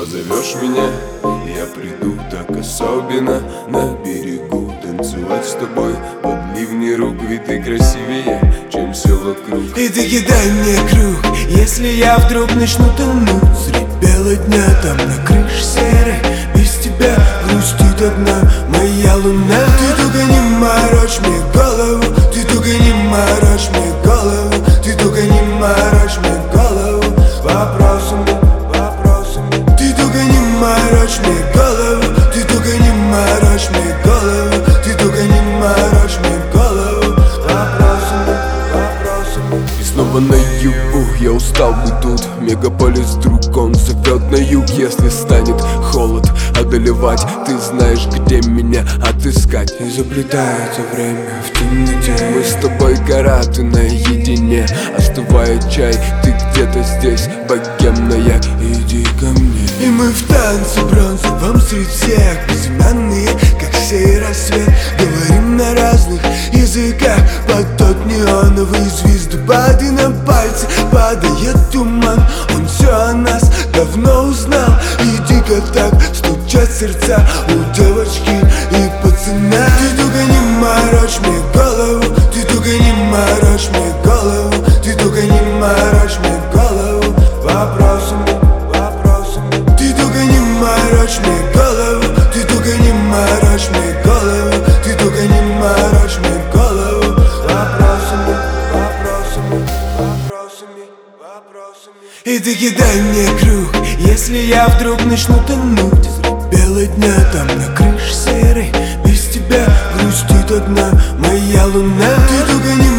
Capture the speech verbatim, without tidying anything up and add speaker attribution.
Speaker 1: Позовешь меня, я приду так особенно. На берегу танцевать с тобой под ливни рук, ведь ты красивее, чем все вокруг.
Speaker 2: И ты кидай мне круг, если я вдруг начну тонуть средь бела дня, там на крыше серой без тебя грустит одна моя луна. Ты только не морочь мне голову, ты только не морочь мне голову, ты только не морочь мне голову вопросами, вопросами. Ты только не морочь мне голову, ты только не морочь мне голову, ты только не морочь мне голову вопросами, вопросами.
Speaker 1: И снова наяву, я устал быть тут. Мегаполис вдруг он зовет на юг. Если станет холод одолевать, ты знаешь, где меня отыскать.
Speaker 2: И заплетается время в темноте.
Speaker 1: Мы с тобой гора, ты наедине. Остывает чай, ты где-то здесь, богемная, иди ко мне.
Speaker 2: И мы в танце бронзовом среди всех, безымянные, как сей рассвет. Говорим на разных языках под тот неоновый звездопад. И на пальцы падает туман, он все о нас давно узнал. И дико так стучат сердца у девочки и пацана. Ты только не морочь мне голову, ты только не морочь мне голову, ты только не морочь мне голову вопросами, вопросами. Ты только не морочь мне голову, ты только не морочь мне голову, ты только не морочь мне голову вопросами, вопросами, вопросами, вопросами. И ты кидай мне круг, если я вдруг начну тонуть средь бела дня, там на крыше серой без тебя грустит одна моя луна. Ты только не